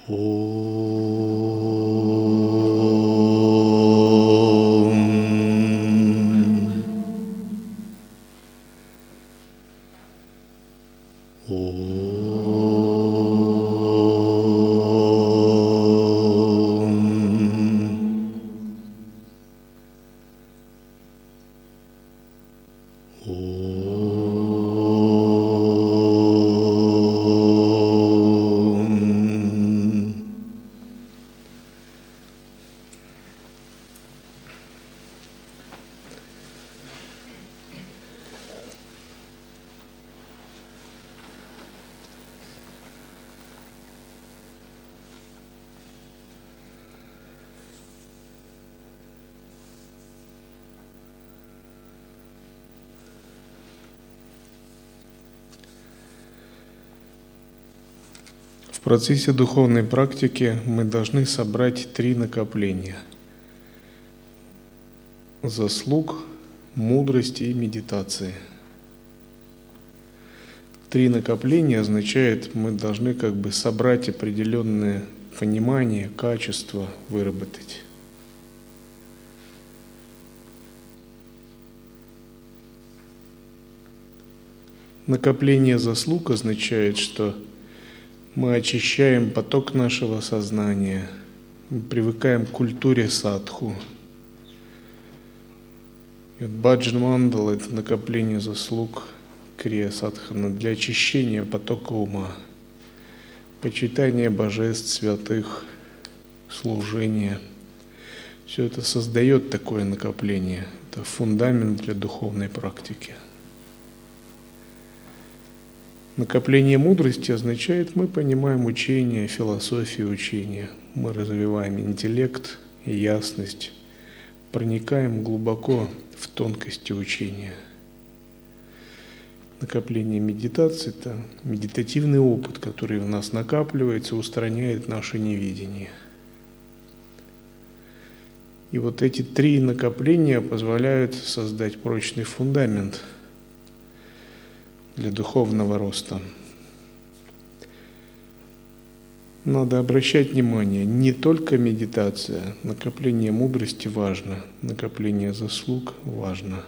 В процессе духовной практики мы должны собрать 3 накопления: заслуг, мудрости и медитации. 3 накопления означает, мы должны собрать определенное понимание, качество выработать. Накопление заслуг означает, что мы очищаем поток нашего сознания, мы привыкаем к культуре садху. И баджан мандала — это накопление заслуг крия садхана для очищения потока ума, почитания божеств, святых, служения. Все это создает такое накопление. Это фундамент для духовной практики. Накопление мудрости означает, мы понимаем учение, философию учения, мы развиваем интеллект и ясность, проникаем глубоко в тонкости учения. Накопление медитации — это медитативный опыт, который в нас накапливается, устраняет наше невидение. И вот эти 3 накопления позволяют создать прочный фундамент для духовного роста. Надо обращать внимание, не только медитация, накопление мудрости важно, накопление заслуг важно.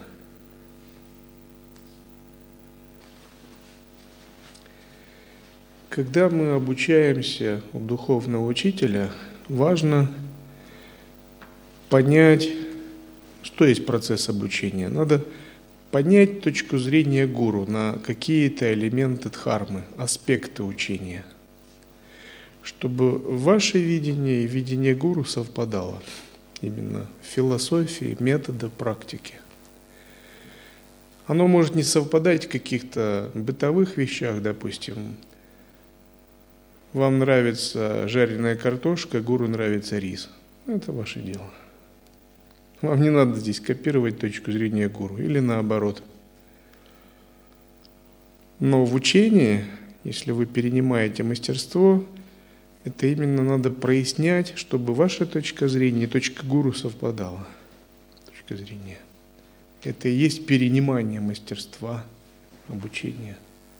Когда мы обучаемся у духовного учителя, важно понять, что есть процесс обучения. Надо понять точку зрения гуру на какие-то элементы дхармы, аспекты учения, чтобы ваше видение и видение гуру совпадало именно в философии, метода, практики. Оно может не совпадать в каких-то бытовых вещах, допустим. Вам нравится жареная картошка, гуру нравится рис. Это ваше дело. Вам не надо здесь копировать точку зрения гуру или наоборот. Но в учении, если вы перенимаете мастерство, это именно надо прояснять, чтобы ваша точка зрения и точка гуру совпадала. Точка зрения. Это и есть перенимание мастерства, обучения.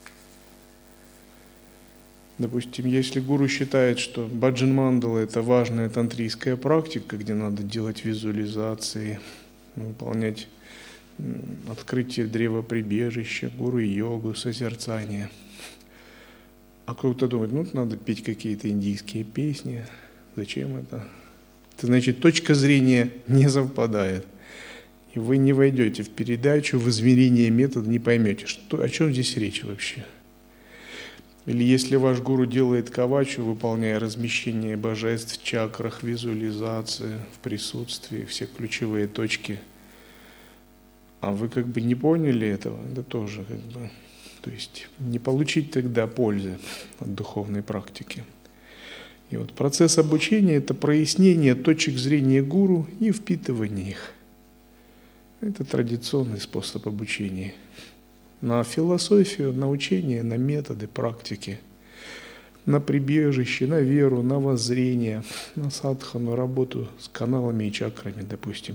Допустим, если гуру считает, что баджан мандала — это важная тантрийская практика, где надо делать визуализации, выполнять открытие древоприбежища, гуру-йогу, созерцание. А кто-то думает, надо петь какие-то индийские песни, зачем это? Это значит, точка зрения не совпадает. И вы не войдете в передачу, в измерение метода, не поймете, о чем здесь речь вообще. Или если ваш гуру делает кавачу, выполняя размещение божеств в чакрах, визуализации, в присутствии, все ключевые точки, а вы не поняли этого, это тоже то есть не получить тогда пользы от духовной практики. И вот процесс обучения — это прояснение точек зрения гуру и впитывание их. Это традиционный способ обучения. На философию, на учение, на методы, практики, на прибежище, на веру, на воззрение, на садхану, работу с каналами и чакрами, допустим.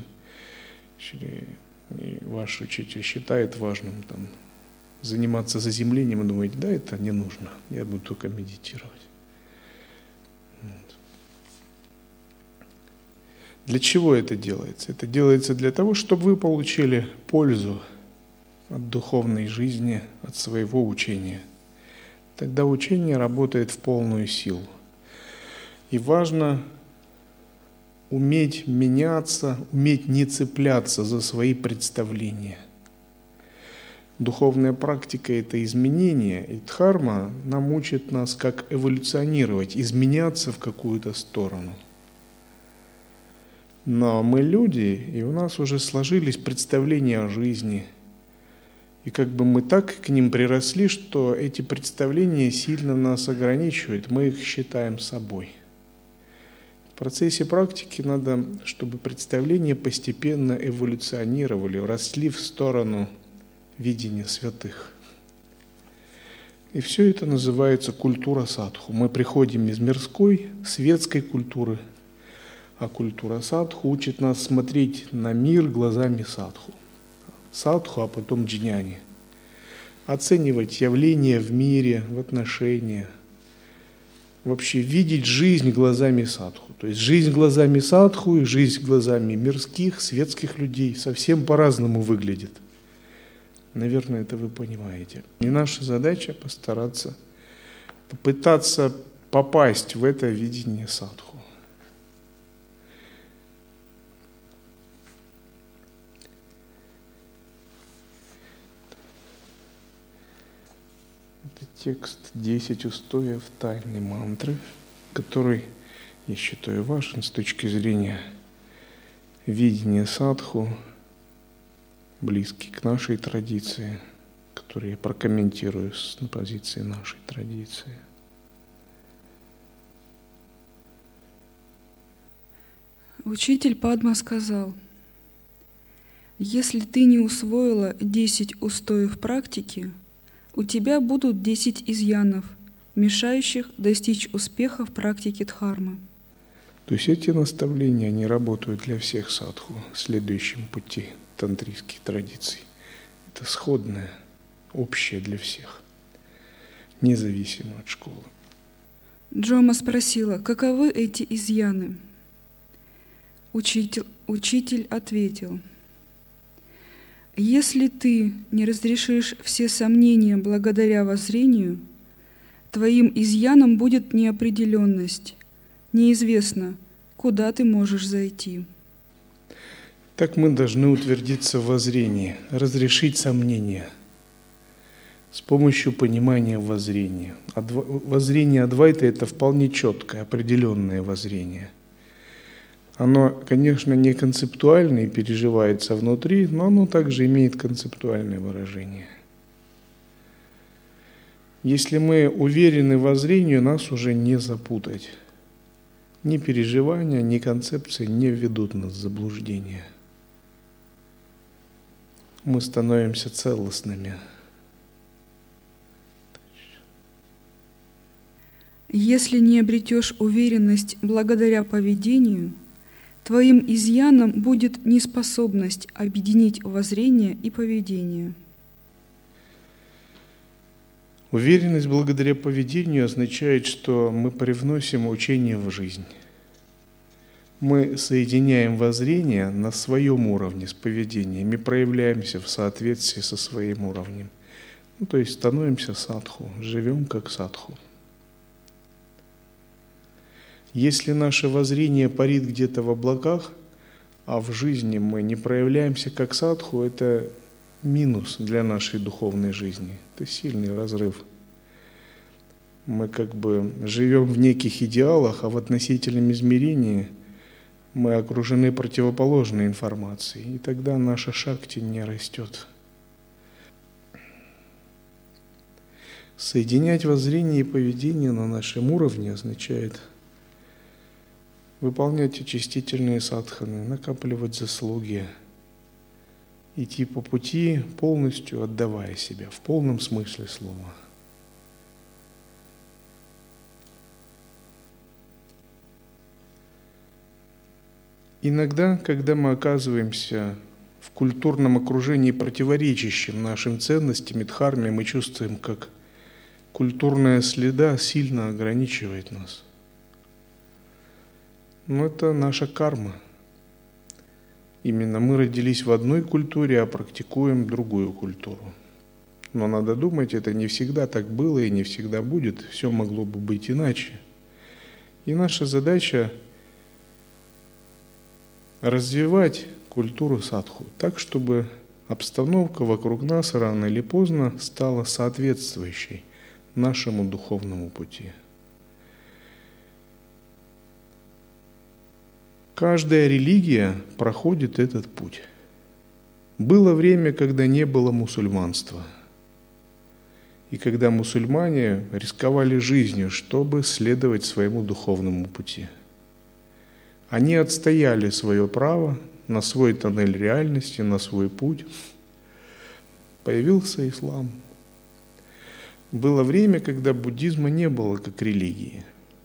И ваш учитель считает важным заниматься заземлением и думаете, да, это не нужно, я буду только медитировать. Для чего это делается? Это делается для того, чтобы вы получили пользу от духовной жизни, от своего учения. Тогда учение работает в полную силу. И важно уметь меняться, уметь не цепляться за свои представления. Духовная практика – это изменение, и дхарма нам учит нас, как эволюционировать, изменяться в какую-то сторону. Но мы люди, и у нас уже сложились представления о жизни. И как бы мы так к ним приросли, что эти представления сильно нас ограничивают, мы их считаем собой. В процессе практики надо, чтобы представления постепенно эволюционировали, росли в сторону видения святых. И все это называется культура садху. Мы приходим из мирской, светской культуры, а культура садху учит нас смотреть на мир глазами садху. Садху, а потом джняни. Оценивать явления в мире, в отношениях. Вообще видеть жизнь глазами садху. То есть жизнь глазами садху и жизнь глазами мирских, светских людей совсем по-разному выглядит. Наверное, это вы понимаете. И наша задача постараться, попытаться попасть в это видение садху. Это текст 10 устоев тайной мантры, который, я считаю, важен с точки зрения видения садху, близкий к нашей традиции, который я прокомментирую с позиции нашей традиции. Учитель Падма сказал: если ты не усвоила 10 устоев практики, у тебя будут 10 изъянов, мешающих достичь успеха в практике дхармы. То есть эти наставления, они работают для всех садху, следующим пути тантрийских традиций. Это сходное, общее для всех, независимо от школы. Джома спросила, каковы эти изъяны? Учитель ответил: если ты не разрешишь все сомнения благодаря воззрению, твоим изъяном будет неопределенность, неизвестно, куда ты можешь зайти. Так мы должны утвердиться в воззрении, разрешить сомнения с помощью понимания воззрения. Воззрение Адвайта – это вполне четкое, определенное воззрение. Оно, конечно, не концептуальное и переживается внутри, но оно также имеет концептуальное выражение. Если мы уверены в воззрении, нас уже не запутать. Ни переживания, ни концепции не введут нас в заблуждение. Мы становимся целостными. Если не обретешь уверенность благодаря поведению, твоим изъяном будет неспособность объединить воззрение и поведение. Уверенность благодаря поведению означает, что мы привносим учение в жизнь. Мы соединяем воззрение на своем уровне с поведением и проявляемся в соответствии со своим уровнем. То есть становимся садху, живем как садху. Если наше воззрение парит где-то в облаках, а в жизни мы не проявляемся как садху, это минус для нашей духовной жизни. Это сильный разрыв. Мы как бы живем в неких идеалах, а в относительном измерении мы окружены противоположной информацией, и тогда наша шакти не растет. Соединять воззрение и поведение на нашем уровне означает выполнять очистительные садханы, накапливать заслуги, идти по пути, полностью отдавая себя, в полном смысле слова. Иногда, когда мы оказываемся в культурном окружении, противоречащем нашим ценностям и дхарме, мы чувствуем, как культурная среда сильно ограничивает нас. Но это наша карма. Именно мы родились в одной культуре, а практикуем другую культуру. Но надо думать, это не всегда так было и не всегда будет. Все могло бы быть иначе. И наша задача развивать культуру садху так, чтобы обстановка вокруг нас рано или поздно стала соответствующей нашему духовному пути. Каждая религия проходит этот путь. Было время, когда не было мусульманства. И когда мусульмане рисковали жизнью, чтобы следовать своему духовному пути. Они отстояли свое право на свой тоннель реальности, на свой путь. Появился ислам. Было время, когда буддизма не было как религии.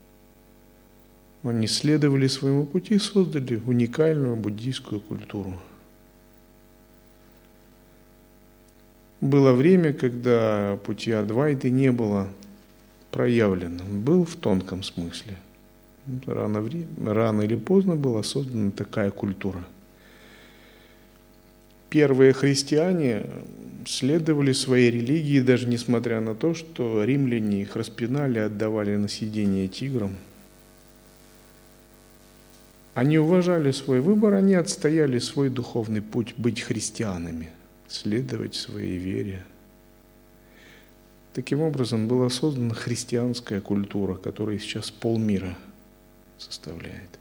Они следовали своему пути и создали уникальную буддийскую культуру. Было время, когда пути Адвайты не было проявлено, был в тонком смысле. Рано или поздно была создана такая культура. Первые христиане следовали своей религии, даже несмотря на то, что римляне их распинали, отдавали на съедение тиграм. Они уважали свой выбор, они отстояли свой духовный путь быть христианами, следовать своей вере. Таким образом была создана христианская культура, которая сейчас полмира составляет.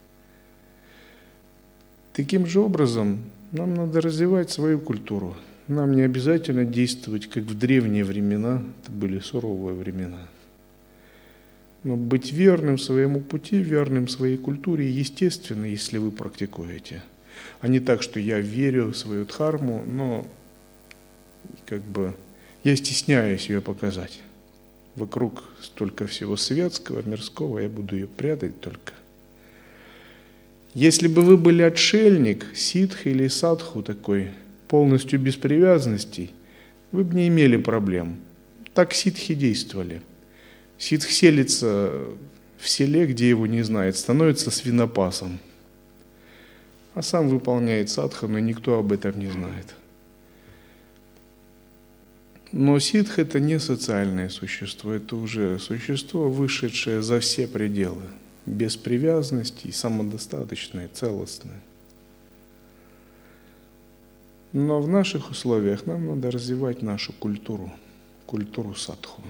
Таким же образом нам надо развивать свою культуру. Нам не обязательно действовать, как в древние времена, это были суровые времена. Но быть верным своему пути, верным своей культуре естественно, если вы практикуете. А не так, что я верю в свою дхарму, но я стесняюсь ее показать. Вокруг столько всего светского, мирского, я буду ее прятать только. Если бы вы были отшельник, ситх или садху такой, полностью без привязанностей, вы бы не имели проблем. Так ситхи действовали. Ситх селится в селе, где его не знает, становится свинопасом, а сам выполняет садхану, и никто об этом не знает. Но ситх – это не социальное существо, это уже существо, вышедшее за все пределы, без привязанностей, самодостаточное, целостное. Но в наших условиях нам надо развивать нашу культуру садху.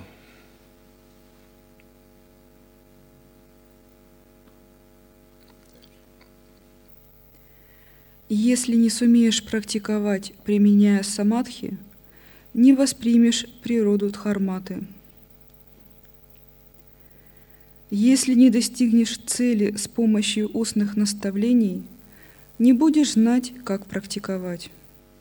Если не сумеешь практиковать, применяя самадхи, не воспримешь природу дхарматы. Если не достигнешь цели с помощью устных наставлений, не будешь знать, как практиковать.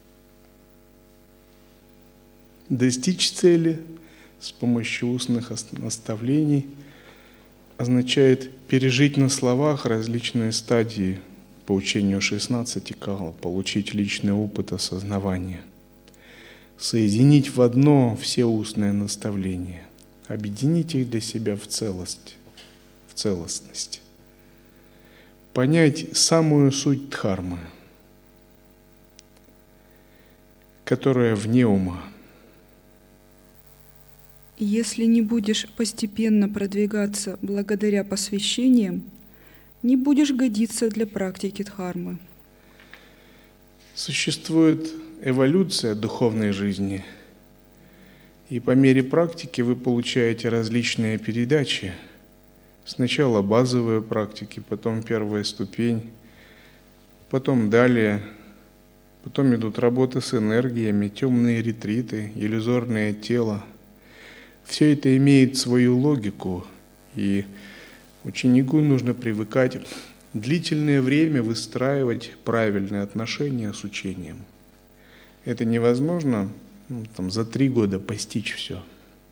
Достичь цели с помощью устных наставлений означает пережить на словах различные стадии по учению 16 кал, получить личный опыт осознавания, соединить в одно все устные наставления, объединить их для себя в целостность, понять самую суть дхармы, которая вне ума. Если не будешь постепенно продвигаться благодаря посвящениям, не будешь годиться для практики дхармы. Существует эволюция духовной жизни, и по мере практики вы получаете различные передачи. Сначала базовые практики, потом первая ступень, потом далее, потом идут работы с энергиями, темные ретриты, иллюзорное тело. Все это имеет свою логику, и ученику нужно привыкать длительное время выстраивать правильные отношения с учением. Это невозможно за 3 года постичь все.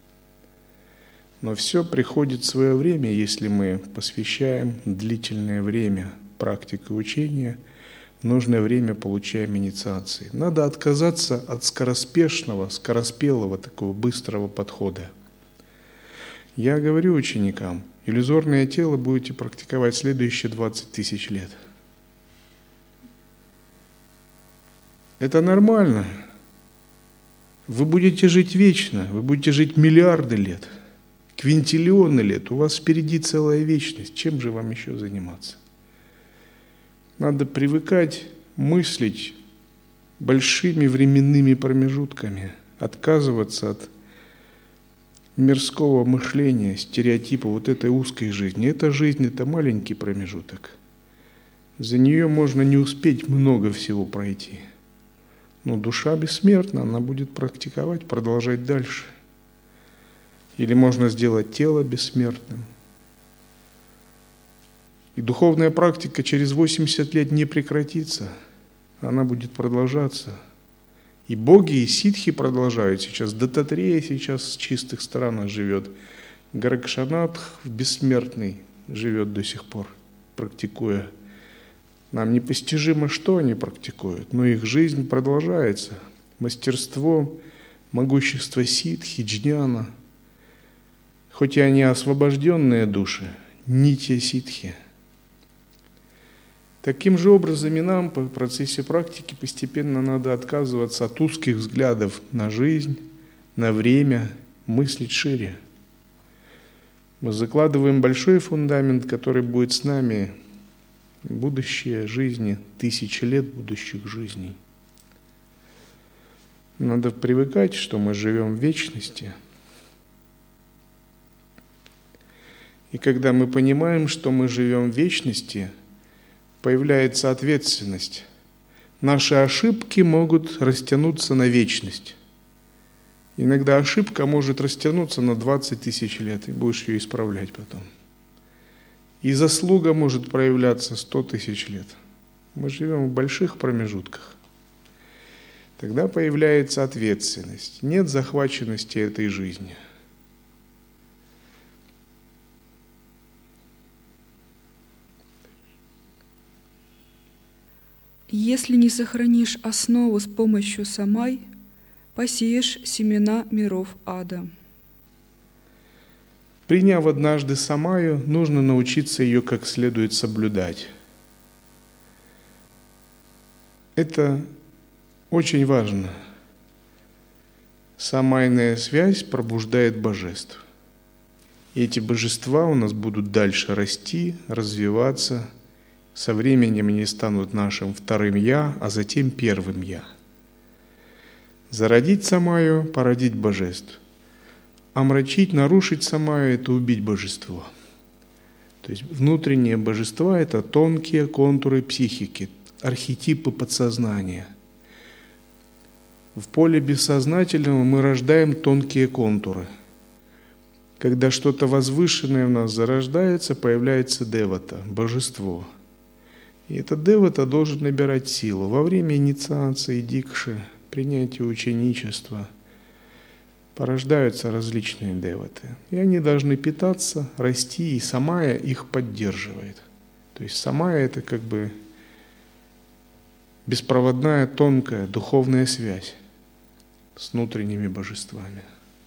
Но все приходит в свое время, если мы посвящаем длительное время практике учения, в нужное время получаем инициации. Надо отказаться от скороспелого, такого быстрого подхода. Я говорю ученикам, Иллюзорное тело будете практиковать следующие 20 тысяч лет. Это нормально. Вы будете жить вечно, вы будете жить миллиарды лет, квинтиллионы лет. У вас впереди целая вечность. Чем же вам еще заниматься? Надо привыкать мыслить большими временными промежутками, отказываться от мирского мышления, стереотипа вот этой узкой жизни. Эта жизнь – это маленький промежуток. За нее можно не успеть много всего пройти. Но душа бессмертна, она будет практиковать, продолжать дальше. Или можно сделать тело бессмертным. И духовная практика через 80 лет не прекратится, она будет продолжаться. И боги, и ситхи продолжают сейчас. Дататрея сейчас с чистых странах живет. Горакшанатх бессмертный живет до сих пор, практикуя. Нам непостижимо, что они практикуют, но их жизнь продолжается. Мастерство, могущество ситхи, джняна. Хоть и они освобожденные души, нитья ситхи. Таким же образом и нам в процессе практики постепенно надо отказываться от узких взглядов на жизнь, на время, мыслить шире. Мы закладываем большой фундамент, который будет с нами будущее жизни, тысячи лет будущих жизней. Надо привыкать, что мы живем в вечности. И когда мы понимаем, что мы живем в вечности, появляется ответственность. Наши ошибки могут растянуться на вечность. Иногда ошибка может растянуться на 20 тысяч лет, и будешь ее исправлять потом. И заслуга может проявляться 100 тысяч лет. Мы живем в больших промежутках. Тогда появляется ответственность. Нет захваченности этой жизни. Если не сохранишь основу с помощью самай, посеешь семена миров ада. Приняв однажды самаю, нужно научиться ее как следует соблюдать. Это очень важно. Самайная связь пробуждает божеств. И эти божества у нас будут дальше расти, развиваться. Со временем они станут нашим вторым «я», а затем первым «я». Зародить самаю – породить божеств. Омрачить, нарушить самаю – это убить божество. То есть внутренние божества – это тонкие контуры психики, архетипы подсознания. В поле бессознательного мы рождаем тонкие контуры. Когда что-то возвышенное в нас зарождается, появляется девата, божество. И этот девата должен набирать силу. Во время инициации, дикши, принятия ученичества порождаются различные деваты. И они должны питаться, расти, и самая их поддерживает. То есть самая – это как бы беспроводная, тонкая, духовная связь с внутренними божествами.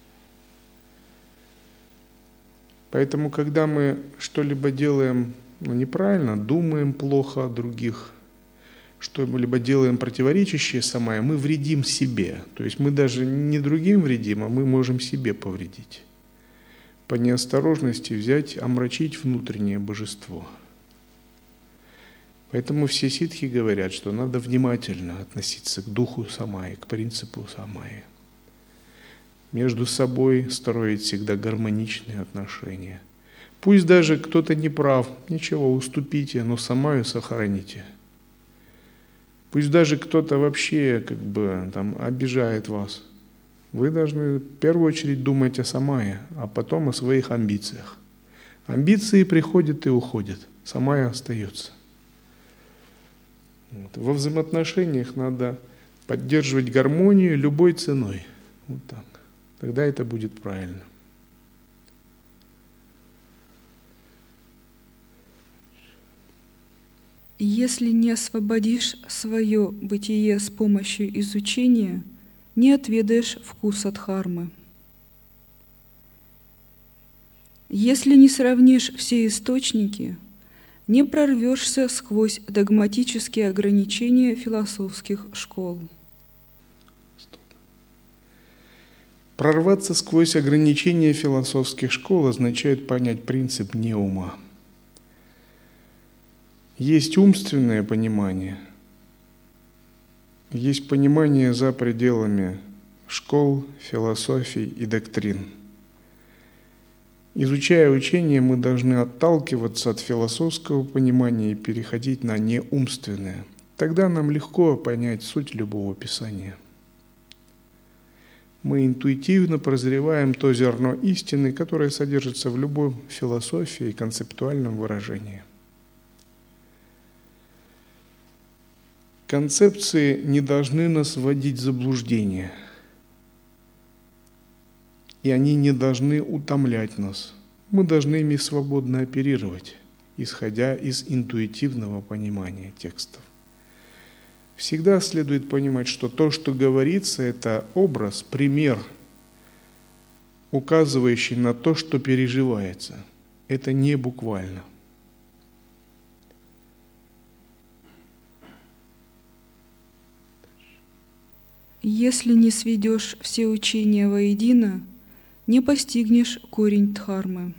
Поэтому, когда мы что-либо делаем неправильно, думаем плохо о других, что-либо делаем противоречащее самое, мы вредим себе. То есть мы даже не другим вредим, а мы можем себе повредить. По неосторожности взять, омрачить внутреннее божество. Поэтому все ситхи говорят, что надо внимательно относиться к духу самаи, к принципу самаи. Между собой строить всегда гармоничные отношения. Пусть даже кто-то не прав, ничего, уступите, но самаю сохраните. Пусть даже кто-то вообще обижает вас. Вы должны в первую очередь думать о самае, а потом о своих амбициях. Амбиции приходят и уходят, самая остается. Во взаимоотношениях надо поддерживать гармонию любой ценой. Вот так. Тогда это будет правильно. Если не освободишь свое бытие с помощью изучения, не отведаешь вкуса дхармы. Если не сравнишь все источники, не прорвешься сквозь догматические ограничения философских школ. Прорваться сквозь ограничения философских школ означает понять принцип неума. Есть умственное понимание, есть понимание за пределами школ, философий и доктрин. Изучая учение, мы должны отталкиваться от философского понимания и переходить на неумственное. Тогда нам легко понять суть любого писания. Мы интуитивно прозреваем то зерно истины, которое содержится в любой философии и концептуальном выражении. Концепции не должны нас вводить в заблуждение, и они не должны утомлять нас. Мы должны ими свободно оперировать, исходя из интуитивного понимания текстов. Всегда следует понимать, что то, что говорится, это образ, пример, указывающий на то, что переживается. Это не буквально. Если не сведешь все учения воедино, не постигнешь корень дхармы.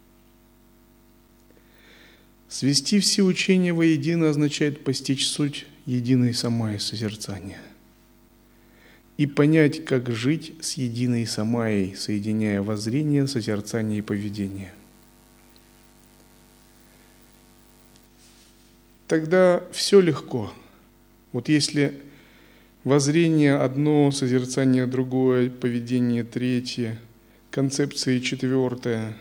Свести все учения воедино означает постичь суть единой самаи созерцания и понять, как жить с единой самаей, соединяя воззрение, созерцание и поведение. Тогда все легко. Вот если воззрение одно, созерцание другое, поведение третье, концепция четвертая,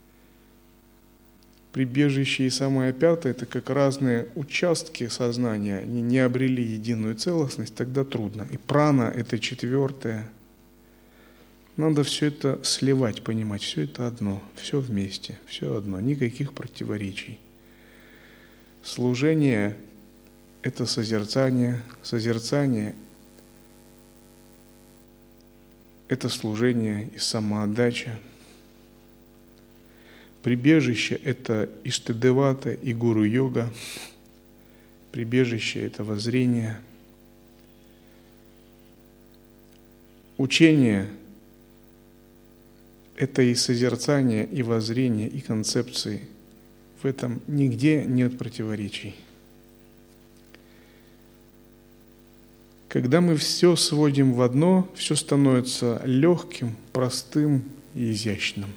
прибежище и самое пятое – это как разные участки сознания, они не обрели единую целостность, тогда трудно. И прана – это четвертое. Надо все это сливать, понимать, все это одно, все вместе, все одно, никаких противоречий. Служение – это созерцание, созерцание – это служение и самоотдача. Прибежище – это Иштадевата и гуру-йога. Прибежище – это воззрение. Учение – это и созерцание, и воззрение, и концепции. В этом нигде нет противоречий. Когда мы все сводим в одно, все становится легким, простым и изящным.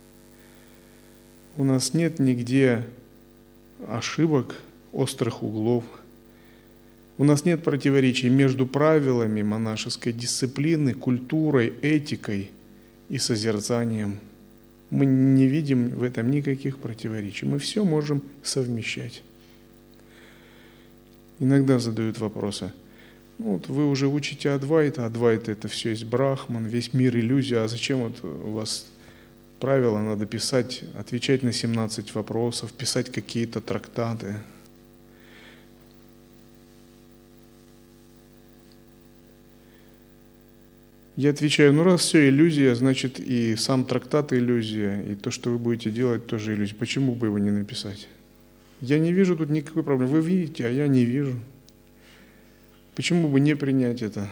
У нас нет нигде ошибок, острых углов. У нас нет противоречий между правилами монашеской дисциплины, культурой, этикой и созерцанием. Мы не видим в этом никаких противоречий. Мы все можем совмещать. Иногда задают вопросы. Вот вы уже учите Адвайта, Адвайта это все есть Брахман, весь мир иллюзия, а зачем вот у вас правила надо писать, отвечать на 17 вопросов, писать какие-то трактаты? Я отвечаю, раз все иллюзия, значит и сам трактат иллюзия, и то, что вы будете делать, тоже иллюзия. Почему бы его не написать? Я не вижу тут никакой проблемы. Вы видите, а я не вижу. Почему бы не принять это?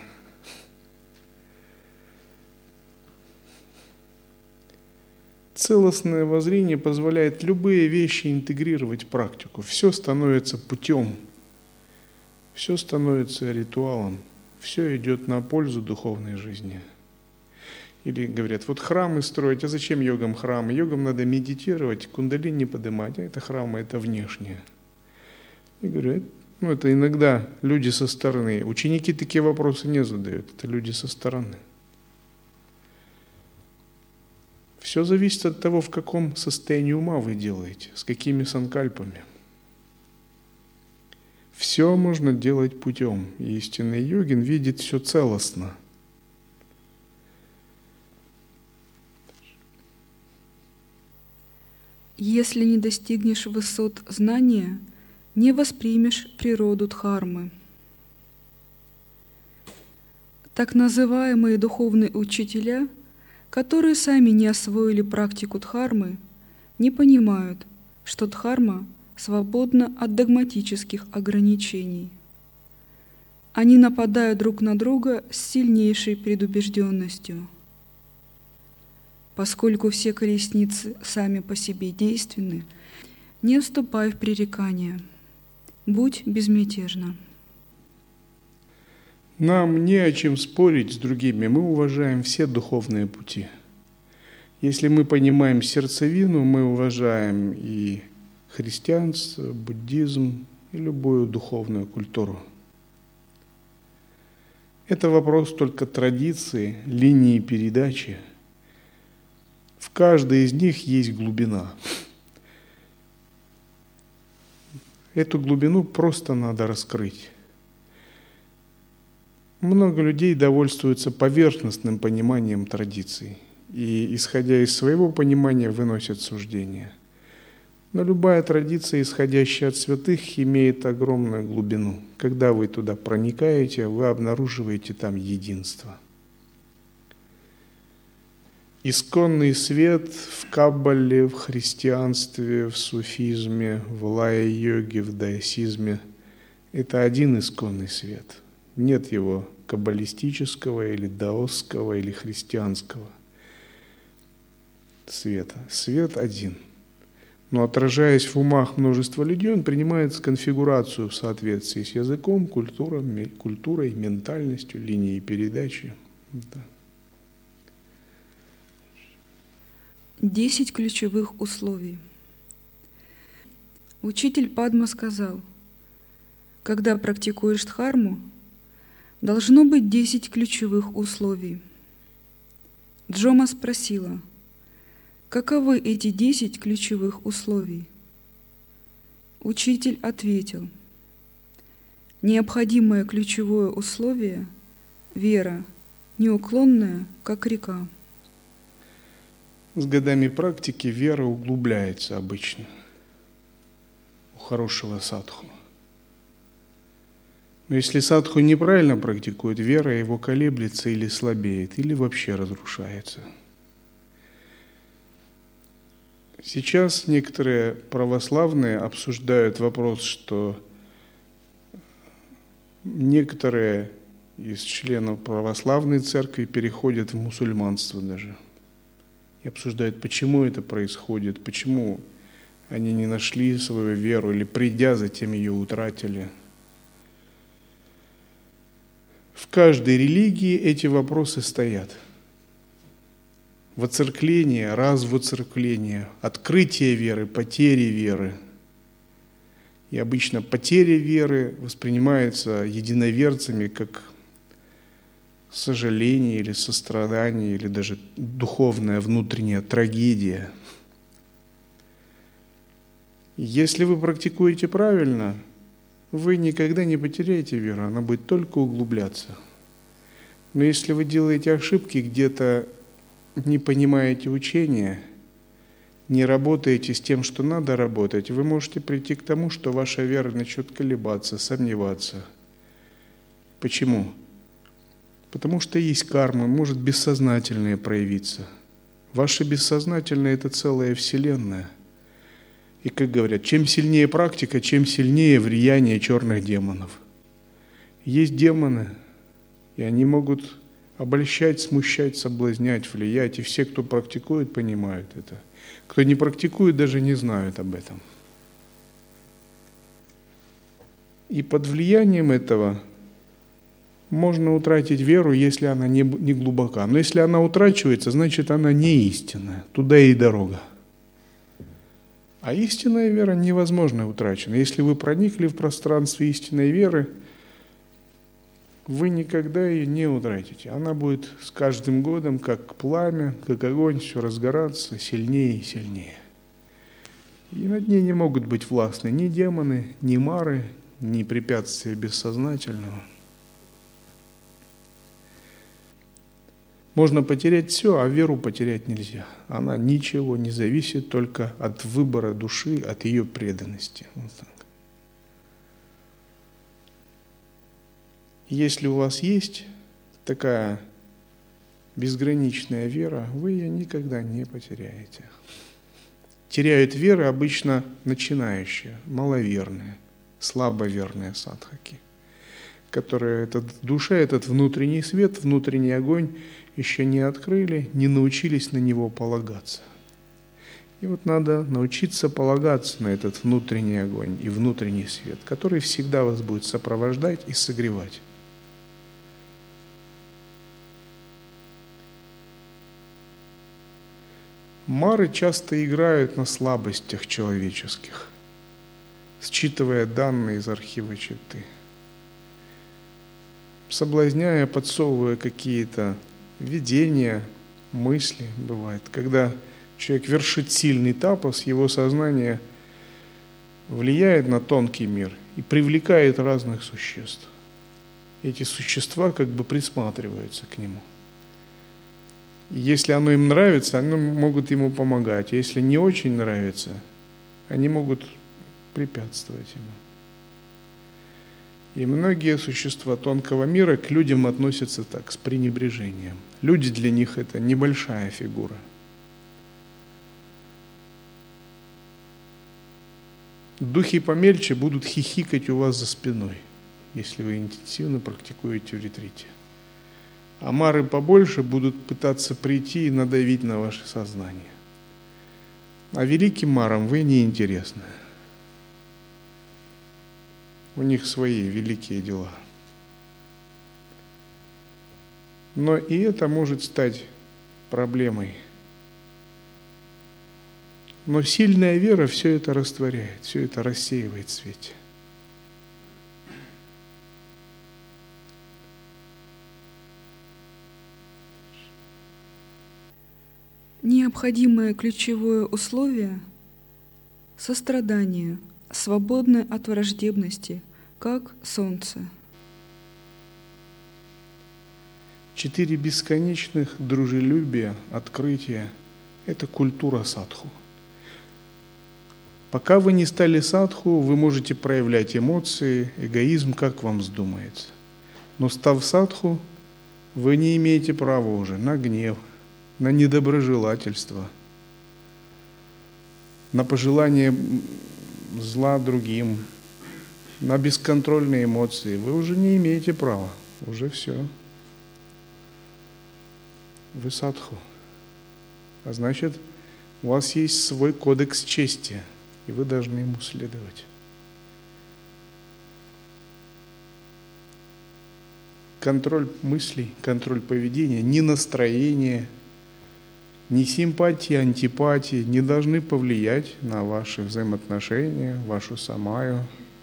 Целостное воззрение позволяет любые вещи интегрировать в практику. Все становится путем, все становится ритуалом, все идет на пользу духовной жизни. Или говорят, вот храмы строить, а зачем йогам храмы? Йогам надо медитировать, кундалини поднимать, а это храмы, это внешнее. И говорят, это иногда люди со стороны. Ученики такие вопросы не задают, это люди со стороны. Все зависит от того, в каком состоянии ума вы делаете, с какими санкальпами. Все можно делать путем, и истинный йогин видит все целостно. Если не достигнешь высот знания, не воспримешь природу дхармы. Так называемые духовные учителя, которые сами не освоили практику дхармы, не понимают, что дхарма свободна от догматических ограничений. Они нападают друг на друга с сильнейшей предубежденностью. Поскольку все колесницы сами по себе действенны, не вступай в пререкания, будь безмятежна. Нам не о чем спорить с другими, мы уважаем все духовные пути. Если мы понимаем сердцевину, мы уважаем и христианство, буддизм, и любую духовную культуру. Это вопрос только традиции, линии передачи. В каждой из них есть глубина. Эту глубину просто надо раскрыть. Много людей довольствуются поверхностным пониманием традиций и, исходя из своего понимания, выносят суждения. Но любая традиция, исходящая от святых, имеет огромную глубину. Когда вы туда проникаете, вы обнаруживаете там единство. Исконный свет в Каббале, в христианстве, в суфизме, в лая-йоге, в даосизме – это один исконный свет. Нет его каббалистического или даосского или христианского света. Свет один. Но отражаясь в умах множества людей, он принимает конфигурацию в соответствии с языком, культурой, ментальностью, линией передачи. Да. 10 ключевых условий. Учитель Падма сказал, когда практикуешь дхарму, должно быть 10 ключевых условий. Джома спросила, каковы эти 10 ключевых условий? Учитель ответил, необходимое ключевое условие – вера, неуклонная, как река. С годами практики вера углубляется обычно у хорошего садху. Но если садху неправильно практикует, вера его колеблется или слабеет, или вообще разрушается. Сейчас некоторые православные обсуждают вопрос, что некоторые из членов православной церкви переходят в мусульманство даже. И обсуждают, почему это происходит, почему они не нашли свою веру или, придя, затем ее утратили. В каждой религии эти вопросы стоят. Воцеркление, развоцеркление, открытие веры, потери веры. И обычно потеря веры воспринимается единоверцами как сожаление или сострадание, или даже духовная внутренняя трагедия. Если вы практикуете правильно, вы никогда не потеряете веру, она будет только углубляться. Но если вы делаете ошибки, где-то не понимаете учения, не работаете с тем, что надо работать, вы можете прийти к тому, что ваша вера начнет колебаться, сомневаться. Почему? Потому что есть карма, может бессознательное проявиться. Ваше бессознательное – это целая вселенная. И, как говорят, чем сильнее практика, чем сильнее влияние черных демонов. Есть демоны, и они могут обольщать, смущать, соблазнять, влиять. И все, кто практикует, понимают это. Кто не практикует, даже не знают об этом. И под влиянием этого можно утратить веру, если она не глубока. Но если она утрачивается, значит, она не истинная. Туда и дорога. А истинная вера невозможно утрачена. Если вы проникли в пространство истинной веры, вы никогда ее не утратите. Она будет с каждым годом, как пламя, как огонь, все разгораться сильнее и сильнее. И над ней не могут быть властны ни демоны, ни мары, ни препятствия бессознательного. Можно потерять все, а веру потерять нельзя. Она ничего не зависит, только от выбора души, от ее преданности. Вот так. Если у вас есть такая безграничная вера, вы ее никогда не потеряете. теряют веры обычно начинающие, маловерные, слабоверные садхаки, которые в душе этот внутренний свет, внутренний огонь еще не открыли, не научились на него полагаться. И вот надо научиться полагаться на этот внутренний огонь и внутренний свет, который всегда вас будет сопровождать и согревать. Мары часто играют на слабостях человеческих, считывая данные из архива четы, соблазняя, подсовывая какие-то видения, мысли, бывает. Когда человек вершит сильный тапас, его сознание влияет на тонкий мир и привлекает разных существ. Эти существа как бы присматриваются к нему. И если оно им нравится, они могут ему помогать. А если не очень нравится, они могут препятствовать ему. И многие существа тонкого мира к людям относятся так, с пренебрежением. Люди для них это небольшая фигура. Духи помельче будут хихикать у вас за спиной, если вы интенсивно практикуете в ретрите. А мары побольше будут пытаться прийти и надавить на ваше сознание. А великим марам вы не интересны. У них свои великие дела. Но и это может стать проблемой. Но сильная вера все это растворяет, все это рассеивает в свете. Необходимое ключевое условие – сострадание, свободное от враждебности, как солнце. 4 бесконечных дружелюбия, открытия – это культура садху. Пока вы не стали садху, вы можете проявлять эмоции, эгоизм, как вам вздумается. Но став садху, вы не имеете права уже на гнев, на недоброжелательство, на пожелание зла другим, на бесконтрольные эмоции. Вы уже не имеете права, уже все. Вы садху. А значит, у вас есть свой кодекс чести, и вы должны ему следовать. Контроль мыслей, контроль поведения, ни настроение, ни симпатии, антипатии не должны повлиять на ваши взаимоотношения, вашу самаю,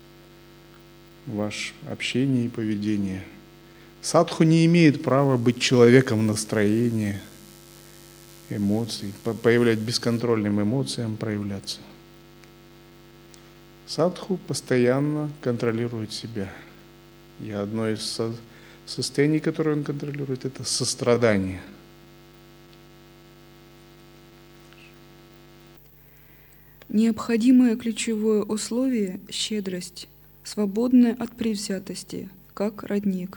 ваше общение и поведение. Садху не имеет права быть человеком настроения, эмоций, проявлять бесконтрольным эмоциям, проявляться. Садху постоянно контролирует себя. И одно из состояний, которое он контролирует, это сострадание. Необходимое ключевое условие – щедрость, свободная от предвзятости, как родник.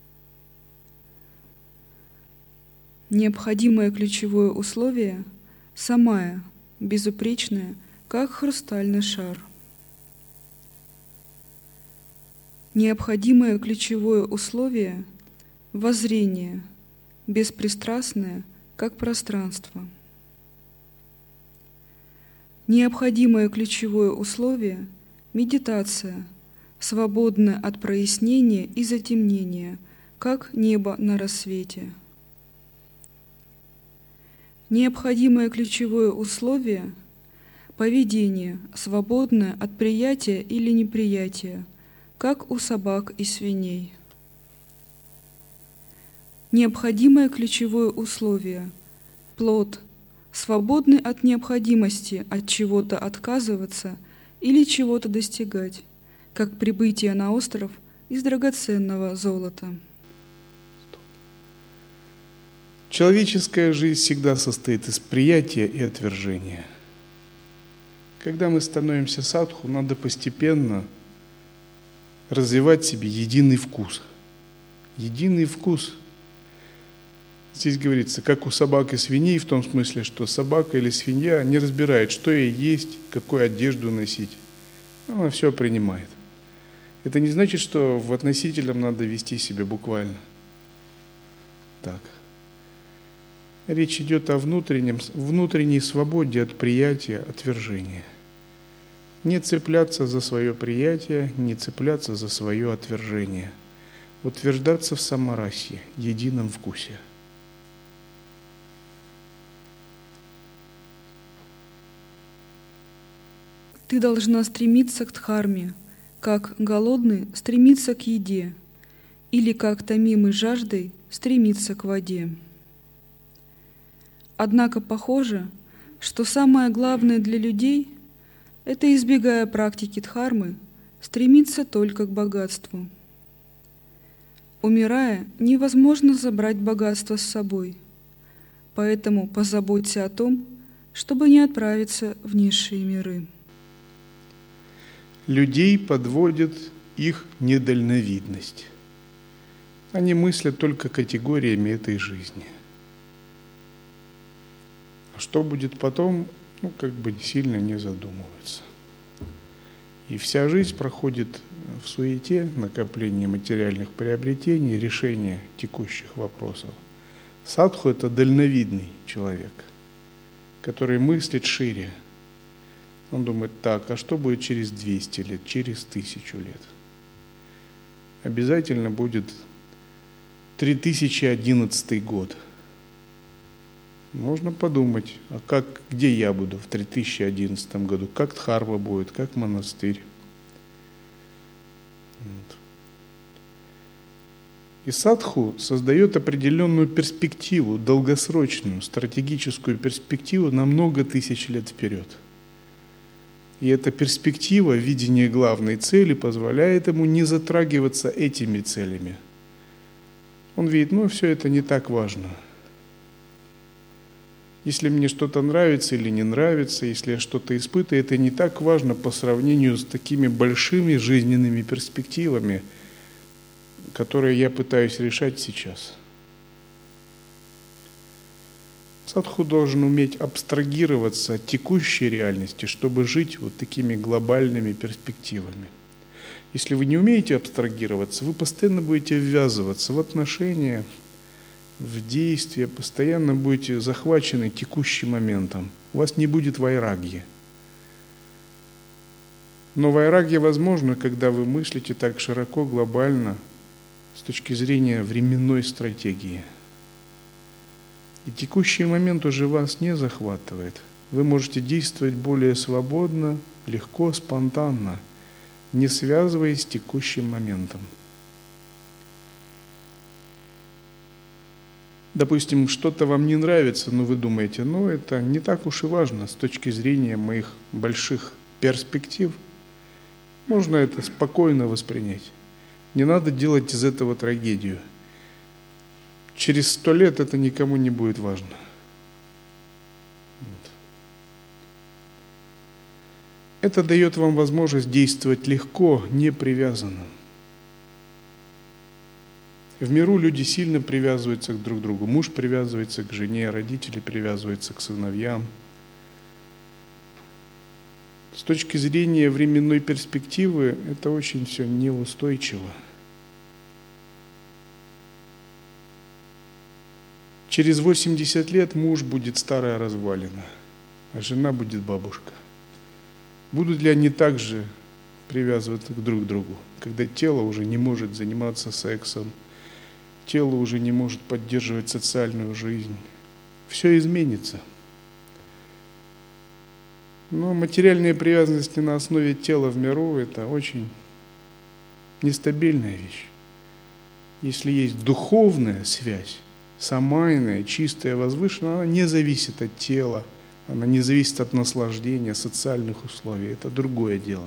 Необходимое ключевое условие – самая, безупречная, как хрустальный шар. Необходимое ключевое условие – воззрение, беспристрастное, как пространство. Необходимое ключевое условие – медитация, свободная от прояснения и затемнения, как небо на рассвете. Необходимое ключевое условие – поведение, свободное от приятия или неприятия, как у собак и свиней. Необходимое ключевое условие – плод, свободный от необходимости от чего-то отказываться или чего-то достигать, как прибытие на остров из драгоценного золота. Человеческая жизнь всегда состоит из приятия и отвержения. Когда мы становимся садху, надо постепенно развивать в себе единый вкус. Единый вкус Здесь говорится, как у собак и свиней, в том смысле, что собака или свинья не разбирает, что ей есть, какую одежду носить. Она все принимает. Это не значит, что в относительном надо вести себя буквально так. Речь идет о внутренней свободе от приятия, отвержения. Не цепляться за свое приятие, не цепляться за свое отвержение. Утверждаться в саморасе, едином вкусе. Ты должна стремиться к дхарме, как голодный стремится к еде, или как томимый жаждой стремится к воде. Однако похоже, что самое главное для людей – это, избегая практики дхармы, стремиться только к богатству. Умирая, невозможно забрать богатство с собой, поэтому позаботься о том, чтобы не отправиться в низшие миры. Людей подводит их недальновидность. Они мыслят только категориями этой жизни. А что будет потом, сильно не задумываются. И вся жизнь проходит в суете, накоплении материальных приобретений, решения текущих вопросов. Садху – это дальновидный человек, который мыслит шире. Он думает, так, а что будет через 200 лет, через 1000 лет? Обязательно будет 3011 год. Можно подумать, где я буду в 3011 году, как дхарма будет, как монастырь. Вот. И садху создает определенную перспективу, долгосрочную, стратегическую перспективу на много тысяч лет вперед. И эта перспектива, видение главной цели, позволяет ему не затрагиваться этими целями. Он видит, все это не так важно. Если мне что-то нравится или не нравится, если я что-то испытываю, это не так важно по сравнению с такими большими жизненными перспективами, которые я пытаюсь решать сейчас. Садху должен уметь абстрагироваться от текущей реальности, чтобы жить вот такими глобальными перспективами. Если вы не умеете абстрагироваться, вы постоянно будете ввязываться в отношения, в действия, постоянно будете захвачены текущим моментом. У вас не будет вайрагьи. Но вайрагья возможно, когда вы мыслите так широко, глобально, с точки зрения временной стратегии. И текущий момент уже вас не захватывает. Вы можете действовать более свободно, легко, спонтанно, не связываясь с текущим моментом. Допустим, что-то вам не нравится, но вы думаете, это не так уж и важно с точки зрения моих больших перспектив. Можно это спокойно воспринять. Не надо делать из этого трагедию. Через 100 лет это никому не будет важно. Вот. Это дает вам возможность действовать легко, не привязанно. В миру люди сильно привязываются друг к другу. Муж привязывается к жене, родители привязываются к сыновьям. С точки зрения временной перспективы это очень все неустойчиво. Через 80 лет муж будет старая развалина, а жена будет бабушка. Будут ли они также привязываться друг к другу, когда тело уже не может заниматься сексом, тело уже не может поддерживать социальную жизнь? Все изменится. Но материальные привязанности на основе тела в миру – это очень нестабильная вещь. Если есть духовная связь, самайная, чистая, возвышенная, она не зависит от тела, она не зависит от наслаждения, социальных условий. Это другое дело.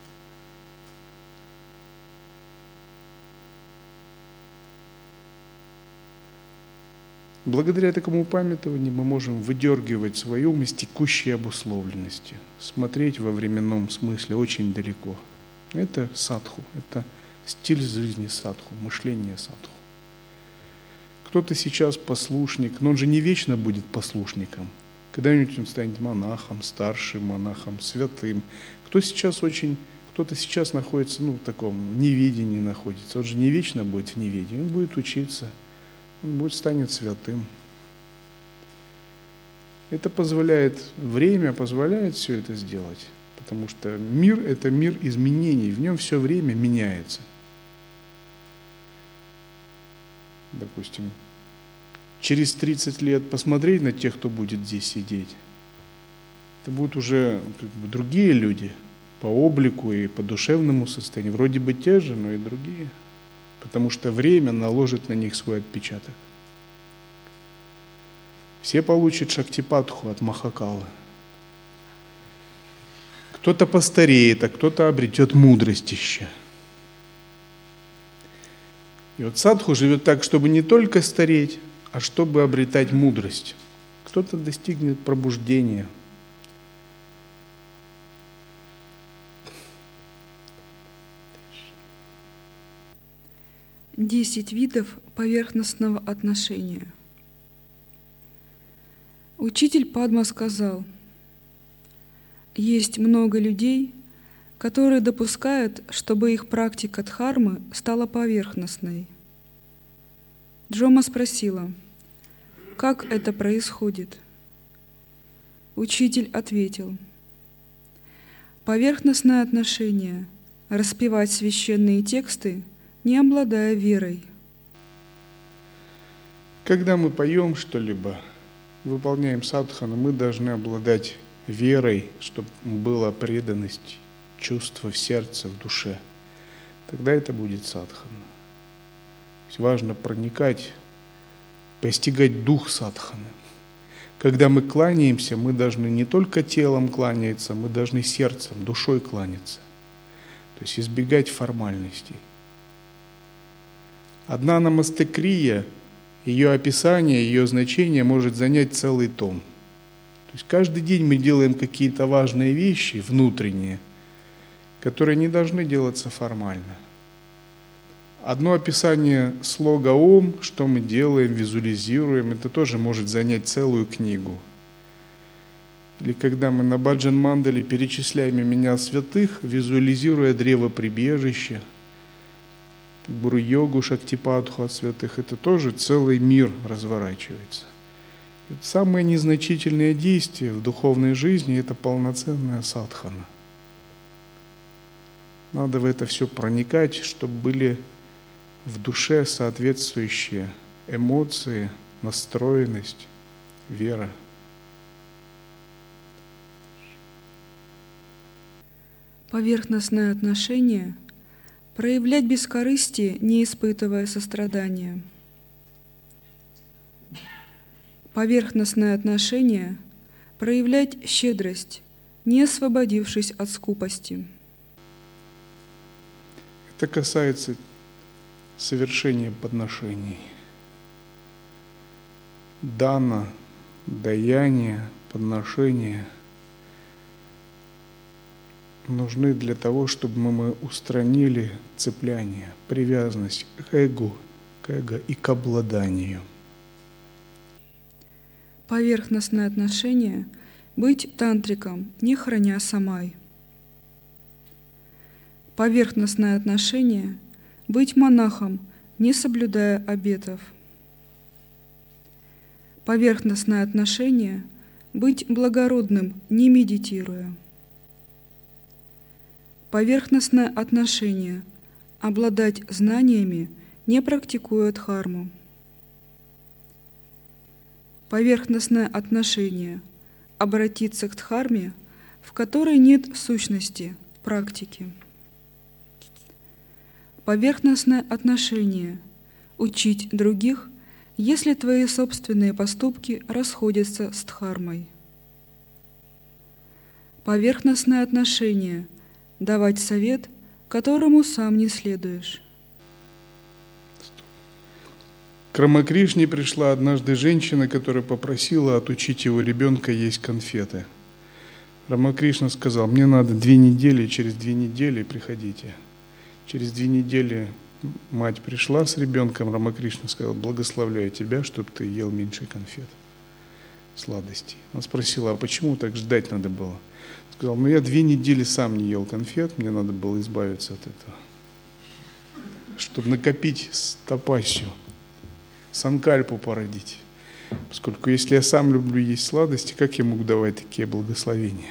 Благодаря такому упамятованию мы можем выдергивать свой ум из текущей обусловленности, смотреть во временном смысле очень далеко. Это садху, это стиль жизни садху, мышление садху. Кто-то сейчас послушник, но он же не вечно будет послушником. Когда-нибудь он станет монахом, старшим монахом, святым. Кто-то сейчас находится, в таком неведении находится. Он же не вечно будет в неведении, он будет учиться, станет святым. Время позволяет все это сделать, потому что мир – это мир изменений, в нем все время меняется. Допустим, через 30 лет посмотреть на тех, кто будет здесь сидеть, это будут уже другие люди по облику и по душевному состоянию. Вроде бы те же, но и другие, потому что время наложит на них свой отпечаток. Все получат Шактипадху от Махакалы. Кто-то постареет, а кто-то обретет мудрость еще. И вот садху живет так, чтобы не только стареть, а чтобы обретать мудрость. Кто-то достигнет пробуждения. Десять видов поверхностного отношения. Учитель Падма сказал: есть много людей, которые допускают, чтобы их практика дхармы стала поверхностной. Джома спросила: как это происходит? Учитель ответил: поверхностное отношение – распевать священные тексты, не обладая верой. Когда мы поем что-либо, выполняем садхану, мы должны обладать верой, чтобы была преданность, чувство в сердце, в душе. Тогда это будет садхана. Важно проникать, постигать дух садханы. Когда мы кланяемся, мы должны не только телом кланяться, мы должны сердцем, душой кланяться. То есть избегать формальностей. Одна намастакрия, ее описание, ее значение может занять целый том. То есть каждый день мы делаем какие-то важные вещи внутренние, которые не должны делаться формально. Одно описание слога «Ом», что мы делаем, визуализируем, это тоже может занять целую книгу. Или когда мы на баджан мандале перечисляем имена святых, визуализируя древо прибежища, Гуру-йогу, Шактипадху от святых, это тоже целый мир разворачивается. Это самое незначительное действие в духовной жизни – это полноценная садхана. Надо в это все проникать, чтобы были в душе соответствующие эмоции, настроенность, вера. Поверхностное отношение – проявлять бескорыстие, не испытывая сострадания. Поверхностное отношение – проявлять щедрость, не освободившись от скупости. Это касается совершения подношений. Дана, даяние, подношения нужны для того, чтобы мы устранили цепляние, привязанность к эго и к обладанию. Поверхностное отношение – быть тантриком, не храня самай. Поверхностное отношение – быть монахом, не соблюдая обетов. Поверхностное отношение – быть благородным, не медитируя. Поверхностное отношение – обладать знаниями, не практикуя дхарму. Поверхностное отношение – обратиться к дхарме, в которой нет сущности, практики. Поверхностное отношение – учить других, если твои собственные поступки расходятся с дхармой. Поверхностное отношение – давать совет, которому сам не следуешь. К Рамакришне пришла однажды женщина, которая попросила отучить его ребенка есть конфеты. Рамакришна сказал: мне надо 2 недели, через 2 недели приходите. Через 2 недели мать пришла с ребенком, Рамакришна сказал: благословляю тебя, чтобы ты ел меньше конфет, сладостей. Она спросила: а почему так ждать надо было? Сказал: ну я 2 недели сам не ел конфет, мне надо было избавиться от этого, чтобы накопить тапасью, санкальпу породить. Поскольку если я сам люблю есть сладости, как я могу давать такие благословения?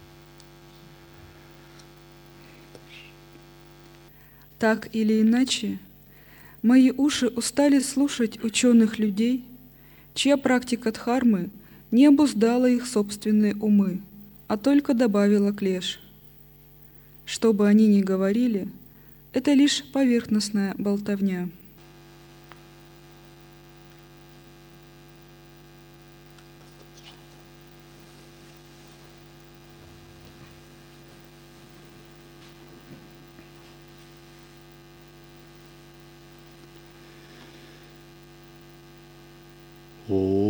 Так или иначе, мои уши устали слушать ученых людей, чья практика дхармы не обуздала их собственные умы, а только добавила клеш. Что бы они ни говорили, это лишь поверхностная болтовня. О